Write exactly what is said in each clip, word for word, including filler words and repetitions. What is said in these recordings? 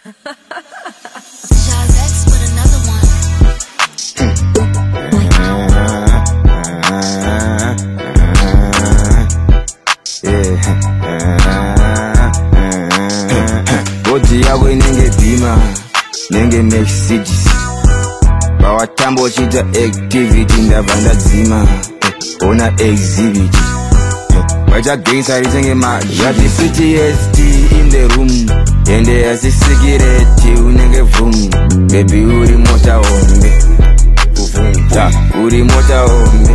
Jazex with another one. Body yako inenge bima, nenge messages. Bawatambo chita activity ndavanda zima. Ona exhibit. Wacha gangsta ritenge mad. Got the P T S D in the room. And there's a cigarette, unenge vroom. Baby uri mota ombe. Ta, uri mota ombe.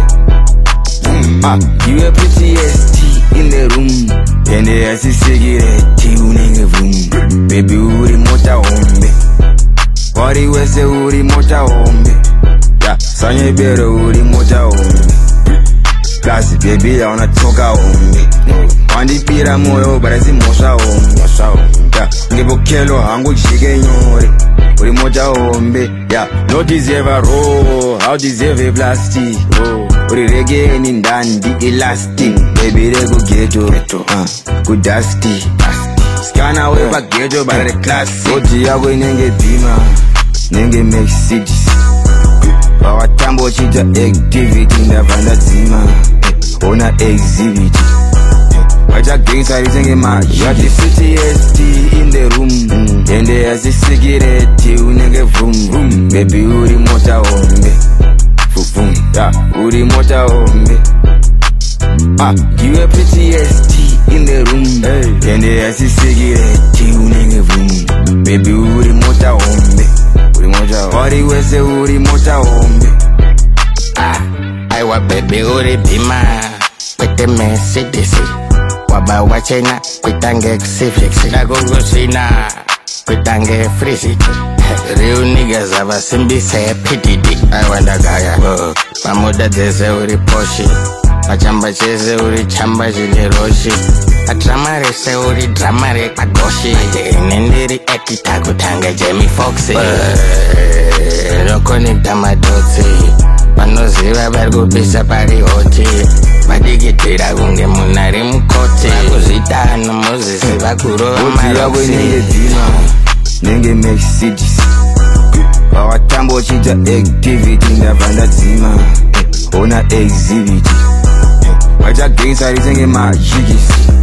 Ah, you have P T S D in the room. And there's a cigarette, unenge vroom. Baby uri mota ombe. Wari wese uri mota ombe. Ta, sanye bero uri mota ombe. Kasi baby I wanna talk ombe. Wandipira moyo barazi mosha ombe. Yeah, ngibokelo hangu jike nyore. Uri moja ombe. Yeah, no deserve a roll. How deserve a plastic. Uri reggae ni ndandi elastic. Baby rego ghetto. Uh, good dusty. Scanner way pa ghetto bara the classic. Oti yako inenge bima. Nenge messages. Bawatambo chita activity ndavanda zima. Ona exhibit. Wacha gangsta ritenge mad. Got the P T S D in the room. mm. And there's a cigarette, unenge vroom vroom. Baby uri mota ombe. Fufum, yeah, uri mota ombe. Ah, you have P T S D in the room. Hey. And there's a cigarette, unenge vroom. Baby uri mota ombe. Uri mota ombe. Wari wese uri mota ombe. Ah, aiwa baby uri bima. Kwete Mercedes. Waba wachena kwitange exifix. Dagogo sina kwitange freeze. Real niggas aba simbise P D D. I wanda gaya pamoda deze uri poshi. Achamba cheze uri chamba jine roshi. Atramare se uri dramare pagoshi. Nendiri ekita kutanga Jamie Foxy. Roko nitamadotsi. Panoziva barikupisa pari hoti. Vadigitira kunge munari mukoti. Vakuzvitano mozisi vakurova marosi. Yako inenge bima, nenge messages. Bawatambo chita activity ndavanda zima. Ona exhibit. Wacha gangsta ritenge mad.